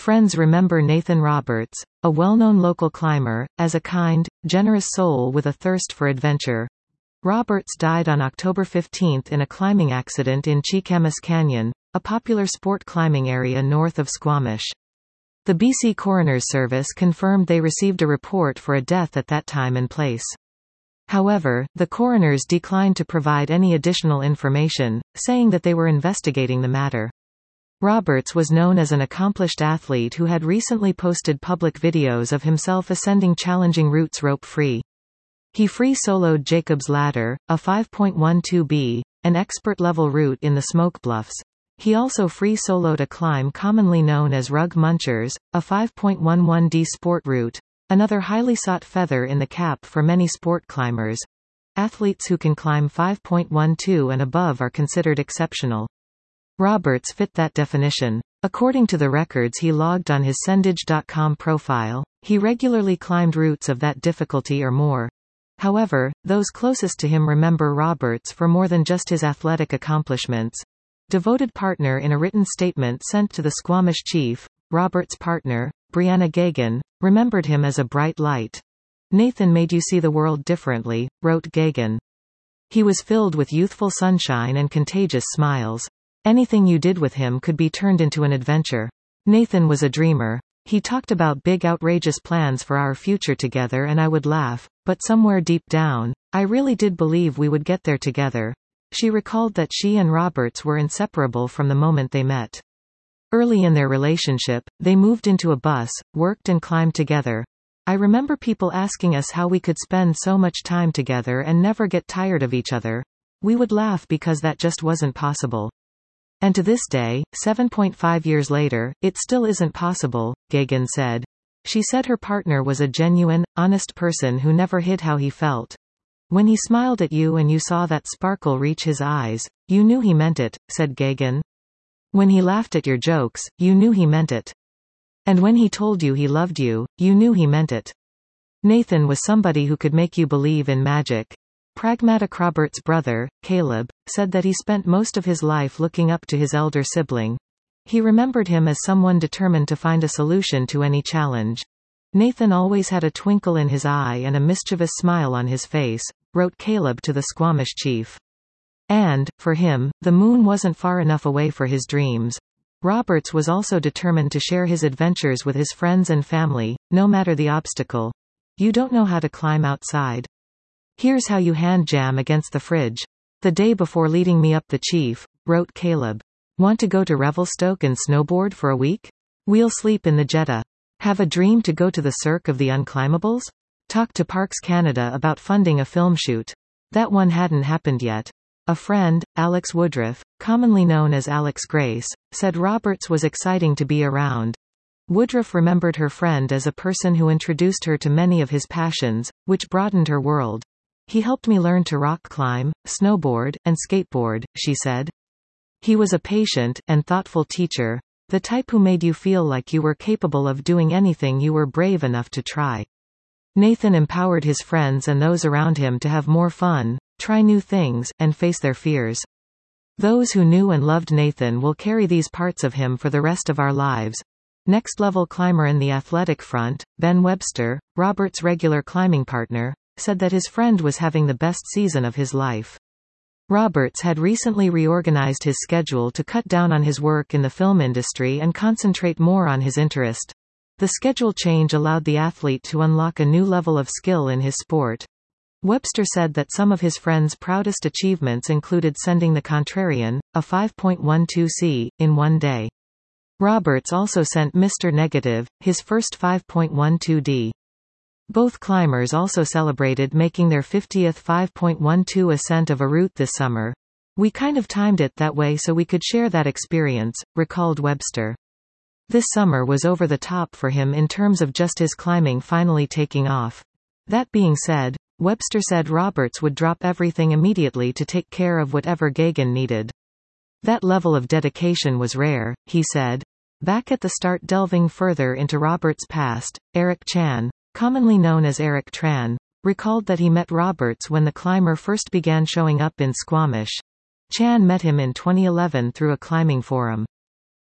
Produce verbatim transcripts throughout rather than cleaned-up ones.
Friends remember Nathan Roberts, a well-known local climber, as a kind, generous soul with a thirst for adventure. Roberts died on October fifteenth in a climbing accident in Cheakamus Canyon, a popular sport climbing area north of Squamish. The B C Coroner's Service confirmed they received a report for a death at that time and place. However, the coroners declined to provide any additional information, saying that they were investigating the matter. Roberts was known as an accomplished athlete who had recently posted public videos of himself ascending challenging routes rope-free. He free-soloed Jacob's Ladder, a five point one two B, an expert-level route in the Smoke Bluffs. He also free-soloed a climb commonly known as Rug Munchers, a five point one one D sport route, another highly sought feather in the cap for many sport climbers. Athletes who can climb five point one two and above are considered exceptional. Roberts fit that definition. According to the records he logged on his Sendage dot com profile, he regularly climbed routes of that difficulty or more. However, those closest to him remember Roberts for more than just his athletic accomplishments. Devoted partner in a written statement sent to the Squamish chief, Roberts' partner, Brianna Gagan, remembered him as a bright light. Nathan made you see the world differently, wrote Gagan. He was filled with youthful sunshine and contagious smiles. Anything you did with him could be turned into an adventure. Nathan was a dreamer. He talked about big outrageous plans for our future together and I would laugh, but somewhere deep down, I really did believe we would get there together. She recalled that she and Roberts were inseparable from the moment they met. Early in their relationship, they moved into a bus, worked and climbed together. I remember people asking us how we could spend so much time together and never get tired of each other. We would laugh because that just wasn't possible. And to this day, seven point five years later, it still isn't possible, Gagan said. She said her partner was a genuine, honest person who never hid how he felt. When he smiled at you and you saw that sparkle reach his eyes, you knew he meant it, said Gagan. When he laughed at your jokes, you knew he meant it. And when he told you he loved you, you knew he meant it. Nathan was somebody who could make you believe in magic. Pragmatic Roberts' brother, Caleb, said that he spent most of his life looking up to his elder sibling. He remembered him as someone determined to find a solution to any challenge. Nathan always had a twinkle in his eye and a mischievous smile on his face, wrote Caleb to the Squamish chief. And, for him, the moon wasn't far enough away for his dreams. Roberts was also determined to share his adventures with his friends and family, no matter the obstacle. You don't know how to climb outside? Here's how you hand jam against the fridge. The day before leading me up the chief, wrote Caleb. Want to go to Revelstoke and snowboard for a week? We'll sleep in the Jetta. Have a dream to go to the Cirque of the Unclimbables? Talk to Parks Canada about funding a film shoot. That one hadn't happened yet. A friend, Alex Woodruff, commonly known as Alex Grace, said Roberts was exciting to be around. Woodruff remembered her friend as a person who introduced her to many of his passions, which broadened her world. He helped me learn to rock climb, snowboard, and skateboard, she said. He was a patient and thoughtful teacher, the type who made you feel like you were capable of doing anything you were brave enough to try. Nathan empowered his friends and those around him to have more fun, try new things, and face their fears. Those who knew and loved Nathan will carry these parts of him for the rest of our lives. Next-level climber in the athletic front, Ben Webster, Roberts' regular climbing partner, said that his friend was having the best season of his life. Roberts had recently reorganized his schedule to cut down on his work in the film industry and concentrate more on his interest. The schedule change allowed the athlete to unlock a new level of skill in his sport. Webster said that some of his friends' proudest achievements included sending the Contrarian, a five point one two C, in one day. Roberts also sent Mister Negative, his first five point one two D. Both climbers also celebrated making their fiftieth five point one two ascent of a route this summer. We kind of timed it that way so we could share that experience, recalled Webster. This summer was over the top for him in terms of just his climbing finally taking off. That being said, Webster said Roberts would drop everything immediately to take care of whatever Gagan needed. That level of dedication was rare, he said. Back at the start, delving further into Roberts' past, Eric Chan, commonly known as Eric Tran, recalled that he met Roberts when the climber first began showing up in Squamish. Chan met him in twenty eleven through a climbing forum.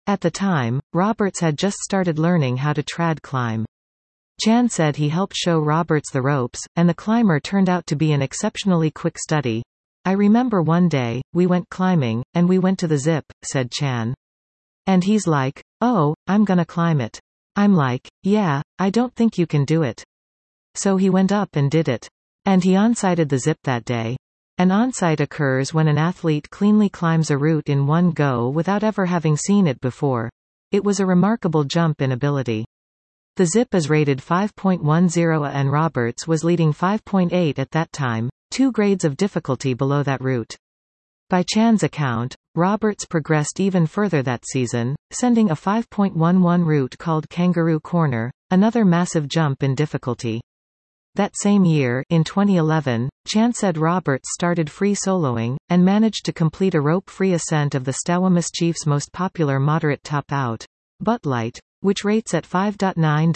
At the time, Roberts had just started learning how to trad climb. Chan said he helped show Roberts the ropes, and the climber turned out to be an exceptionally quick study. I remember one day, we went climbing, and we went to the zip, said Chan. And he's like, oh, I'm gonna climb it. I'm like, yeah, I don't think you can do it. So he went up and did it. And he onsighted the zip that day. An onsight occurs when an athlete cleanly climbs a route in one go without ever having seen it before. It was a remarkable jump in ability. The zip is rated five point one zero and Roberts was leading five point eight at that time, two grades of difficulty below that route. By Chan's account, Roberts progressed even further that season, sending a five point one one route called Kangaroo Corner, another massive jump in difficulty. That same year, in twenty eleven, Chan said Roberts started free soloing, and managed to complete a rope-free ascent of the Stawamus Chief's most popular moderate top-out, Buttlight, which rates at five point nine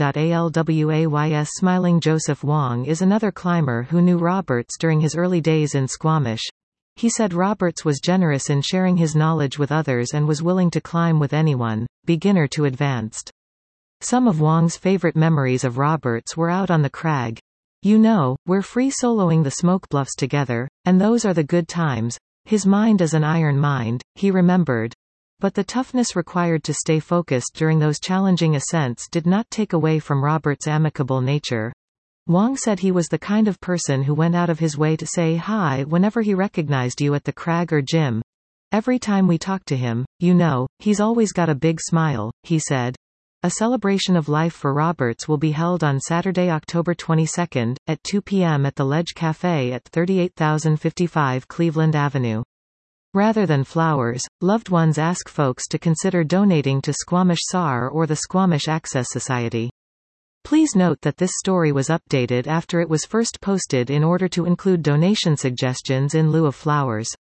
always. Smiling Joseph Wong is another climber who knew Roberts during his early days in Squamish. He said Roberts was generous in sharing his knowledge with others and was willing to climb with anyone, beginner to advanced. Some of Wong's favorite memories of Roberts were out on the crag. You know, we're free soloing the smoke bluffs together, and those are the good times. His mind is an iron mind, he remembered. But the toughness required to stay focused during those challenging ascents did not take away from Roberts' amicable nature. Wong said he was the kind of person who went out of his way to say hi whenever he recognized you at the crag or gym. Every time we talk to him, you know, he's always got a big smile, he said. A celebration of life for Roberts will be held on Saturday, October twenty-second, at two p m at the Ledge Cafe at thirty-eight thousand fifty-five Cleveland Avenue. Rather than flowers, loved ones ask folks to consider donating to Squamish S A R or the Squamish Access Society. Please note that this story was updated after it was first posted in order to include donation suggestions in lieu of flowers.